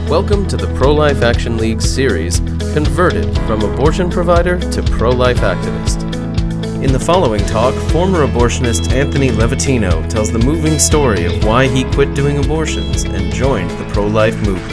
Welcome to the Pro-Life Action League series, Converted from Abortion Provider to Pro-Life Activist. In the following talk, former abortionist Anthony Levatino tells the moving story of why he quit doing abortions and joined the pro-life movement.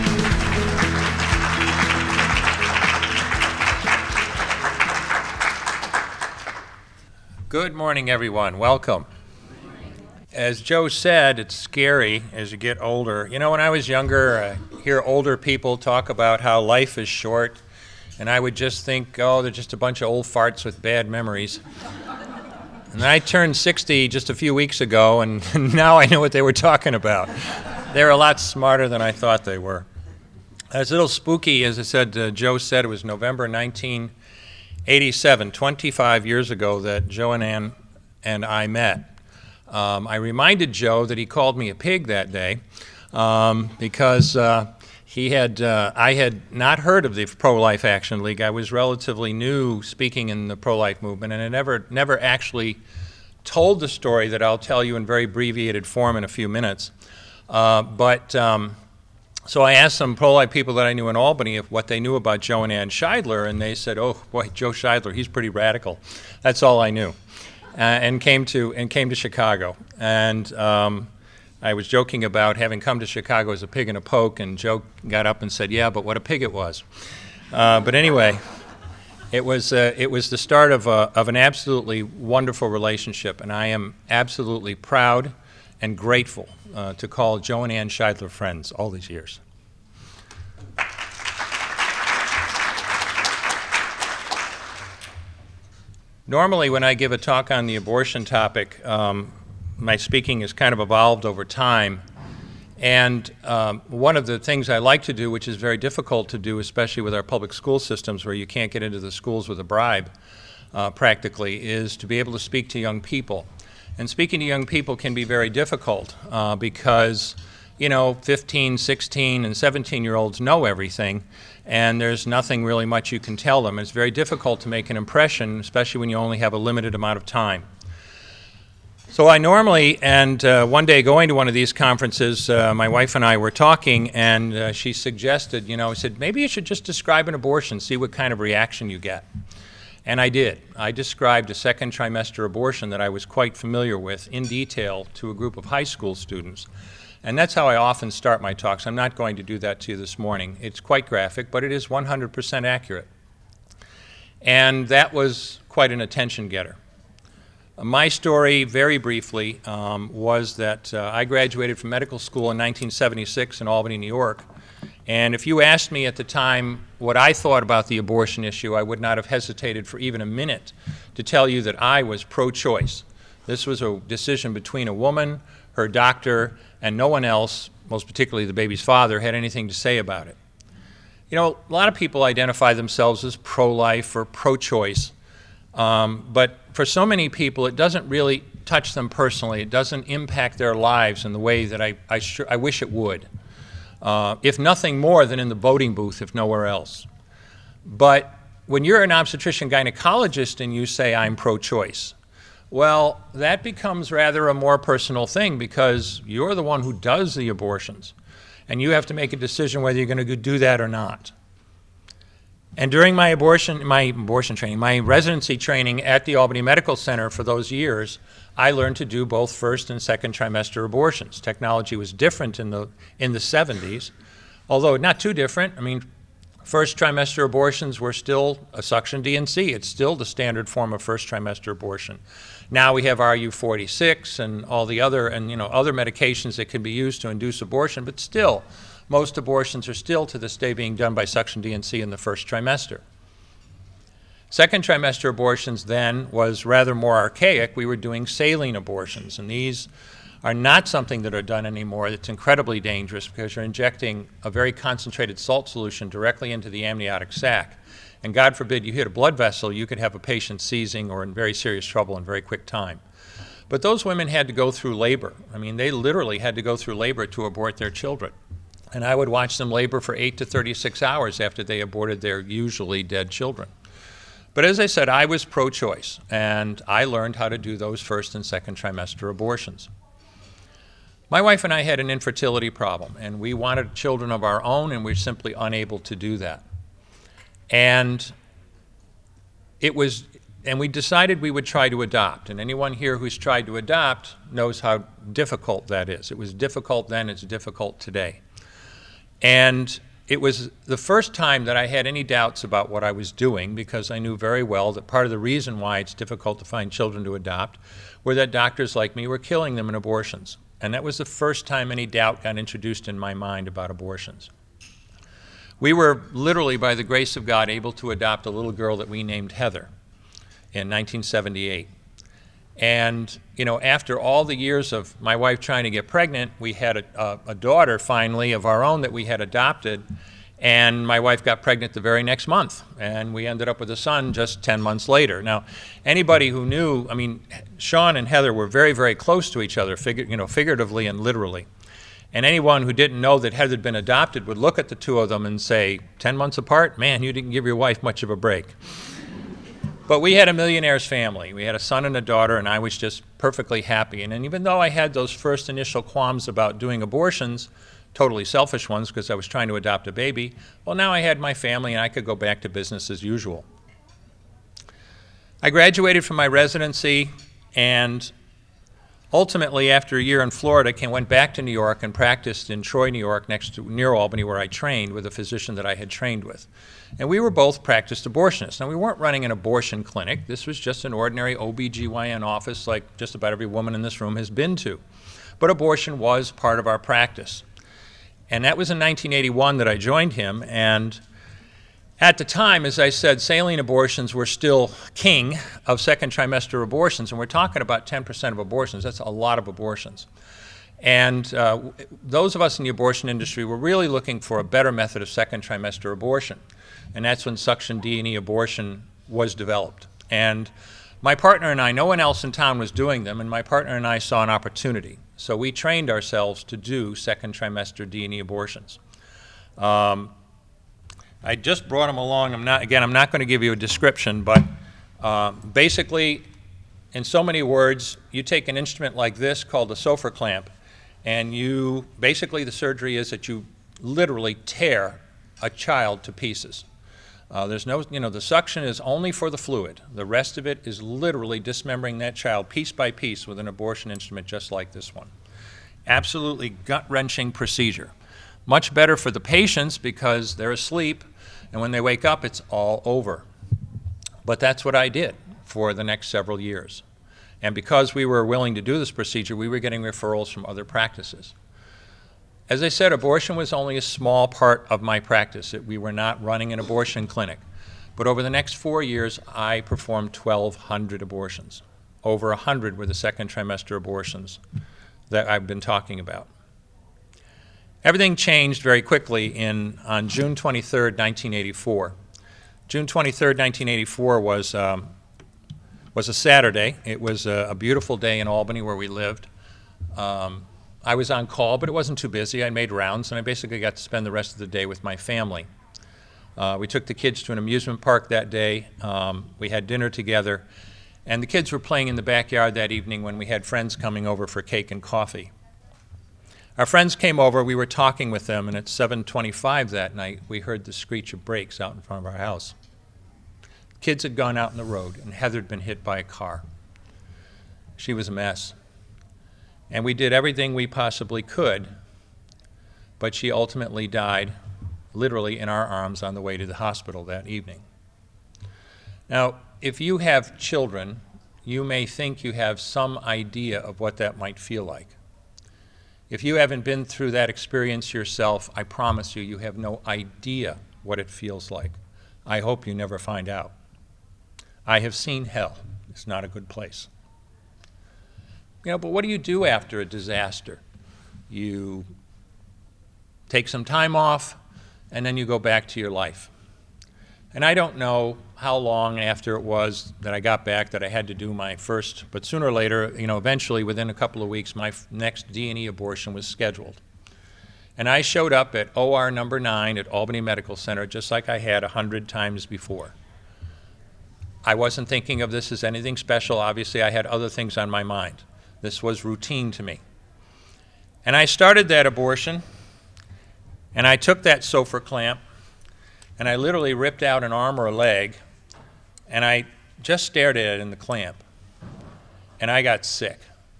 Good morning, everyone. Welcome. As Joe said, it's scary as you get older. You know, when I was younger, I hear older people talk about how life is short, and I would just think, oh, they're just a bunch of old farts with bad memories. And I turned 60 just a few weeks ago, and now I know what they were talking about. They're a lot smarter than I thought they were. It's a little spooky, as I said, Joe said, it was November 1987, 25 years ago, that Joe and Ann and I met. I reminded Joe that he called me a pig that day because I had not heard of the Pro-Life Action League. I was relatively new speaking in the pro-life movement, and I never actually told the story that I'll tell you in very abbreviated form in a few minutes. So I asked some pro-life people that I knew in Albany what they knew about Joe and Ann Scheidler, and they said, "Oh boy, Joe Scheidler, he's pretty radical." That's all I knew. And came to Chicago, and I was joking about having come to Chicago as a pig in a poke, and Joe got up and said, "Yeah, but what a pig it was." But anyway, it was the start of an absolutely wonderful relationship, and I am absolutely proud and grateful to call Joe and Ann Scheidler friends all these years. Normally, when I give a talk on the abortion topic, my speaking has kind of evolved over time. And one of the things I like to do, which is very difficult to do, especially with our public school systems where you can't get into the schools with a bribe, practically, is to be able to speak to young people. And speaking to young people can be very difficult because, 15, 16, and 17-year-olds know everything, and there's nothing really much you can tell them. It's very difficult to make an impression, especially when you only have a limited amount of time. So I normally, and one day going to one of these conferences, my wife and I were talking, and she suggested, said, maybe you should just describe an abortion, see what kind of reaction you get. And I did. I described a second trimester abortion that I was quite familiar with in detail to a group of high school students. And that's how I often start my talks. I'm not going to do that to you this morning. It's quite graphic, but it is 100% accurate. And that was quite an attention getter. My story, very briefly, was that I graduated from medical school in 1976 in Albany, New York. And if you asked me at the time what I thought about the abortion issue, I would not have hesitated for even a minute to tell you that I was pro-choice. This was a decision between a woman, her doctor, and no one else, most particularly the baby's father, had anything to say about it. A lot of people identify themselves as pro-life or pro-choice, but for so many people it doesn't really touch them personally. It doesn't impact their lives in the way that I wish it would, if nothing more than in the voting booth, if nowhere else. But when you're an obstetrician gynecologist and you say, I'm pro-choice, well, that becomes rather a more personal thing because you're the one who does the abortions, and you have to make a decision whether you're going to do that or not. And during my residency training at the Albany Medical Center for those years, I learned to do both first and second trimester abortions. Technology was different in the 70s, although not too different. First trimester abortions were still a suction D&C. It's still the standard form of first trimester abortion. Now we have RU46 and all the other medications that can be used to induce abortion, but still, most abortions are still to this day being done by suction D&C in the first trimester. Second trimester abortions then was rather more archaic. We were doing saline abortions, and these are not something that are done anymore. It's incredibly dangerous because you're injecting a very concentrated salt solution directly into the amniotic sac. And God forbid you hit a blood vessel, you could have a patient seizing or in very serious trouble in very quick time. But those women had to go through labor. They literally had to go through labor to abort their children. And I would watch them labor for 8 to 36 hours after they aborted their usually dead children. But as I said, I was pro-choice, and I learned how to do those first and second trimester abortions. My wife and I had an infertility problem, and we wanted children of our own, and we were simply unable to do that. And we decided we would try to adopt. And anyone here who's tried to adopt knows how difficult that is. It was difficult then, it's difficult today. And it was the first time that I had any doubts about what I was doing, because I knew very well that part of the reason why it's difficult to find children to adopt were that doctors like me were killing them in abortions. And that was the first time any doubt got introduced in my mind about abortions. We were literally, by the grace of God, able to adopt a little girl that we named Heather in 1978. And, after all the years of my wife trying to get pregnant, we had a daughter, finally, of our own that we had adopted. And my wife got pregnant the very next month, and we ended up with a son just 10 months later. Now, anybody who knew, Sean and Heather were very, very close to each other, figuratively and literally. And anyone who didn't know that Heather had been adopted would look at the two of them and say, 10 months apart? Man, you didn't give your wife much of a break. But we had a millionaire's family. We had a son and a daughter, and I was just perfectly happy. And even though I had those first initial qualms about doing abortions, totally selfish ones because I was trying to adopt a baby, well, now I had my family and I could go back to business as usual. I graduated from my residency, and ultimately, after a year in Florida, went back to New York and practiced in Troy, New York, near Albany, where I trained with a physician that I had trained with. And we were both practiced abortionists. Now, we weren't running an abortion clinic. This was just an ordinary OB/GYN office like just about every woman in this room has been to. But abortion was part of our practice. And that was in 1981 that I joined him. And at the time, as I said, saline abortions were still king of second trimester abortions. And we're talking about 10% of abortions. That's a lot of abortions. And those of us in the abortion industry were really looking for a better method of second trimester abortion. And that's when suction D&E abortion was developed. And my partner and I, no one else in town was doing them, and my partner and I saw an opportunity. So we trained ourselves to do second trimester D&E abortions. I just brought them along. I'm not going to give you a description, but basically, in so many words, you take an instrument like this called a Sofer clamp, and basically the surgery is that you literally tear a child to pieces. The suction is only for the fluid. The rest of it is literally dismembering that child piece by piece with an abortion instrument just like this one. Absolutely gut-wrenching procedure. Much better for the patients because they're asleep, and when they wake up, it's all over. But that's what I did for the next several years. And because we were willing to do this procedure, we were getting referrals from other practices. As I said, abortion was only a small part of my practice. We were not running an abortion clinic. But over the next 4 years, I performed 1,200 abortions. Over 100 were the second trimester abortions that I've been talking about. Everything changed very quickly on June 23rd, 1984. June 23rd, 1984 was a Saturday. It was a beautiful day in Albany where we lived. I was on call, but it wasn't too busy. I made rounds, and I basically got to spend the rest of the day with my family. We took the kids to an amusement park that day. We had dinner together, and the kids were playing in the backyard that evening when we had friends coming over for cake and coffee. Our friends came over. We were talking with them, and at 7:25 that night, we heard the screech of brakes out in front of our house. Kids had gone out on the road, and Heather had been hit by a car. She was a mess. And we did everything we possibly could, but she ultimately died literally in our arms on the way to the hospital that evening. Now, if you have children, you may think you have some idea of what that might feel like. If you haven't been through that experience yourself, I promise you have no idea what it feels like. I hope you never find out. I have seen hell. It's not a good place. But what do you do after a disaster? You take some time off, and then you go back to your life. And I don't know how long after it was that I got back that I had to do my first, but sooner or later, eventually within a couple of weeks, my next D&E abortion was scheduled. And I showed up at OR number 9 at Albany Medical Center just like I had 100 times before. I wasn't thinking of this as anything special. Obviously, I had other things on my mind. This was routine to me. And I started that abortion, and I took that Sofer clamp, and I literally ripped out an arm or a leg, and I just stared at it in the clamp, and I got sick.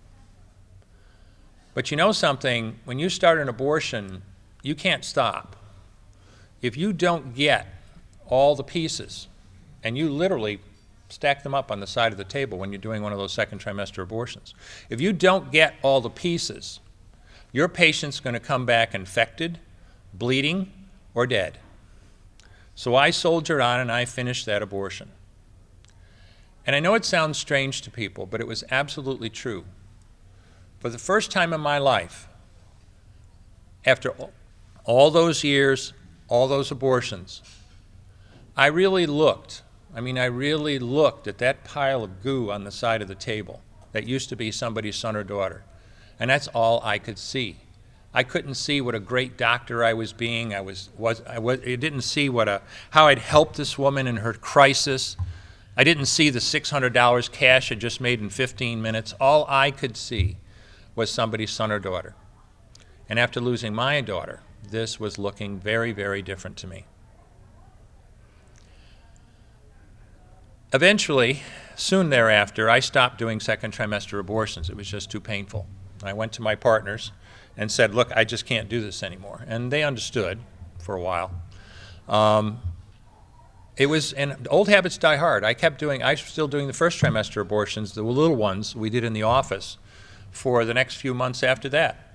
But you know something? When you start an abortion, you can't stop. If you don't get all the pieces, and you literally stack them up on the side of the table when you're doing one of those second trimester abortions, if you don't get all the pieces, your patient's going to come back infected, bleeding, or dead. So I soldiered on and I finished that abortion. And I know it sounds strange to people, but it was absolutely true. For the first time in my life, after all those years, all those abortions, I really looked at that pile of goo on the side of the table that used to be somebody's son or daughter. And that's all I could see. I couldn't see what a great doctor I was being. I didn't see how I'd helped this woman in her crisis. I didn't see the $600 cash I just made in 15 minutes. All I could see was somebody's son or daughter. And after losing my daughter, this was looking very, very different to me. Eventually, soon thereafter, I stopped doing second trimester abortions. It was just too painful. I went to my partners and said, look, I just can't do this anymore. And they understood for a while. And old habits die hard. I was still doing the first trimester abortions, the little ones we did in the office, for the next few months after that.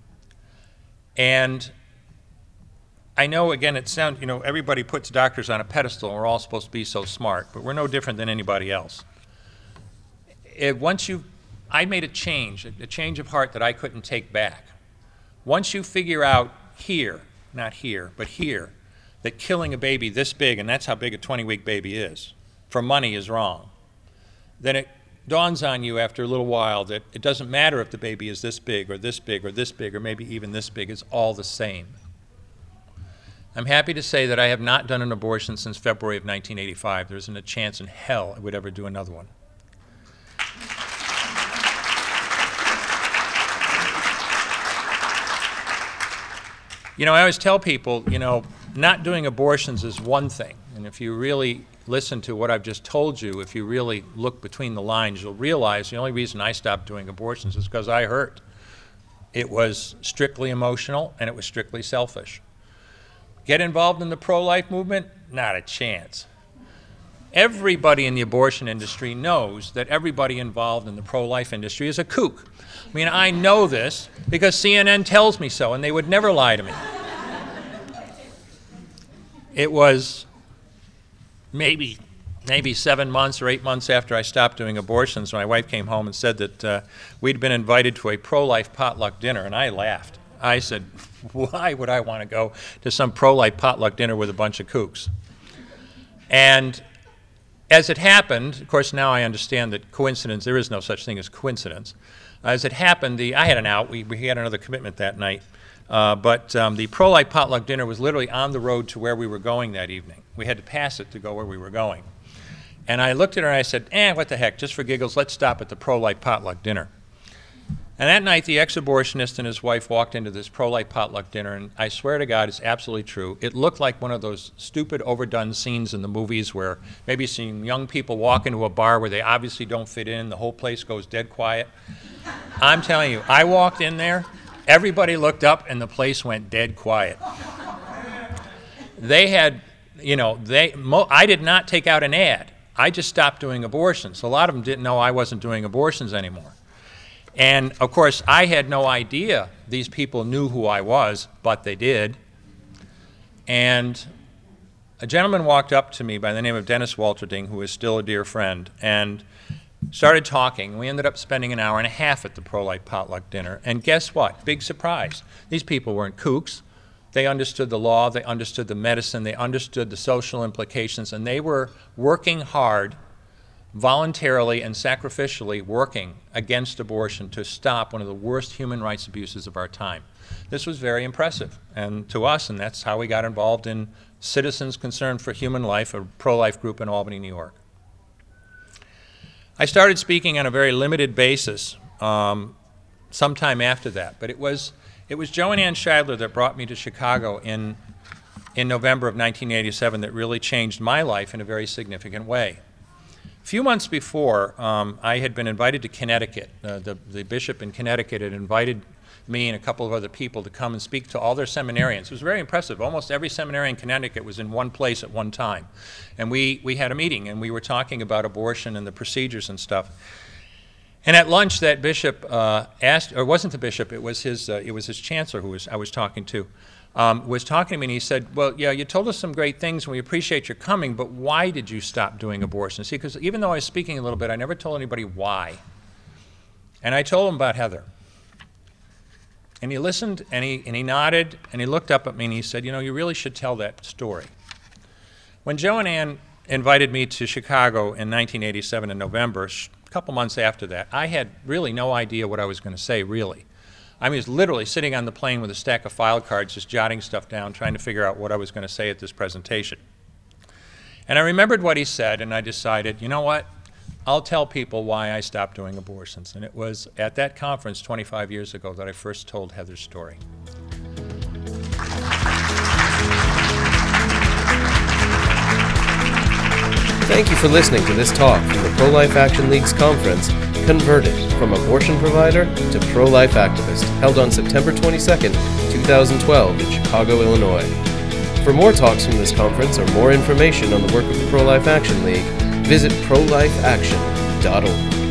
And I know, again, everybody puts doctors on a pedestal and we're all supposed to be so smart, but we're no different than anybody else. I made a change of heart that I couldn't take back. Once you figure out not here, but here, that killing a baby this big, and that's how big a 20-week baby is, for money is wrong, then it dawns on you after a little while that it doesn't matter if the baby is this big or this big or this big or maybe even this big, it's all the same. I'm happy to say that I have not done an abortion since February of 1985. There isn't a chance in hell I would ever do another one. I always tell people, not doing abortions is one thing. And if you really listen to what I've just told you, if you really look between the lines, you'll realize the only reason I stopped doing abortions is because I hurt. It was strictly emotional and it was strictly selfish. Get involved in the pro-life movement? Not a chance. Everybody in the abortion industry knows that everybody involved in the pro-life industry is a kook. I know this because CNN tells me so, and they would never lie to me. It was maybe 7 months or 8 months after I stopped doing abortions, my wife came home and said that we'd been invited to a pro-life potluck dinner, and I laughed. I said, why would I want to go to some pro-life potluck dinner with a bunch of kooks? And as it happened, of course now I understand that coincidence, there is no such thing as coincidence. As it happened, I had an out, we had another commitment that night, but the pro-life potluck dinner was literally on the road to where we were going that evening. We had to pass it to go where we were going. And I looked at her and I said, what the heck, just for giggles, let's stop at the pro-life potluck dinner. And that night, the ex-abortionist and his wife walked into this pro-life potluck dinner, and I swear to God, it's absolutely true. It looked like one of those stupid, overdone scenes in the movies where maybe seeing young people walk into a bar where they obviously don't fit in, the whole place goes dead quiet. I'm telling you, I walked in there, everybody looked up, and the place went dead quiet. They had, I did not take out an ad. I just stopped doing abortions. A lot of them didn't know I wasn't doing abortions anymore. And, of course, I had no idea these people knew who I was, but they did. And a gentleman walked up to me by the name of Dennis Walterding, who is still a dear friend, and started talking. We ended up spending an hour and a half at the pro-life potluck dinner. And guess what? Big surprise. These people weren't kooks. They understood the law. They understood the medicine. They understood the social implications. And they were working hard, voluntarily and sacrificially working against abortion to stop one of the worst human rights abuses of our time. This was very impressive to us, and that's how we got involved in Citizens Concerned for Human Life, a pro-life group in Albany, New York. I started speaking on a very limited basis sometime after that. But it was Joan Ann Scheidler that brought me to Chicago in November of 1987 that really changed my life in a very significant way. A few months before, I had been invited to Connecticut. The bishop in Connecticut had invited me and a couple of other people to come and speak to all their seminarians. It was very impressive. Almost every seminary in Connecticut was in one place at one time. And we had a meeting, and we were talking about abortion and the procedures and stuff. And at lunch, that bishop asked, or it wasn't the bishop, it was his chancellor who I was talking to, was talking to me, and he said, well, yeah, you told us some great things, and we appreciate your coming, but why did you stop doing abortion? See, because even though I was speaking a little bit, I never told anybody why. And I told him about Heather. And he listened, and he nodded, and he looked up at me, and he said, you know, you really should tell that story. When Joan Ann invited me to Chicago in 1987 in November, a couple months after that, I had really no idea what I was going to say, really. I was literally sitting on the plane with a stack of file cards, just jotting stuff down, trying to figure out what I was going to say at this presentation. And I remembered what he said, and I decided, you know what? I'll tell people why I stopped doing abortions. And it was at that conference 25 years ago that I first told Heather's story. Thank you for listening to this talk from the Pro-Life Action League's conference, Converted, from Abortion Provider to Pro-Life Activist, held on September 22nd, 2012 in Chicago, Illinois. For more talks from this conference or more information on the work of the Pro-Life Action League, visit prolifeaction.org.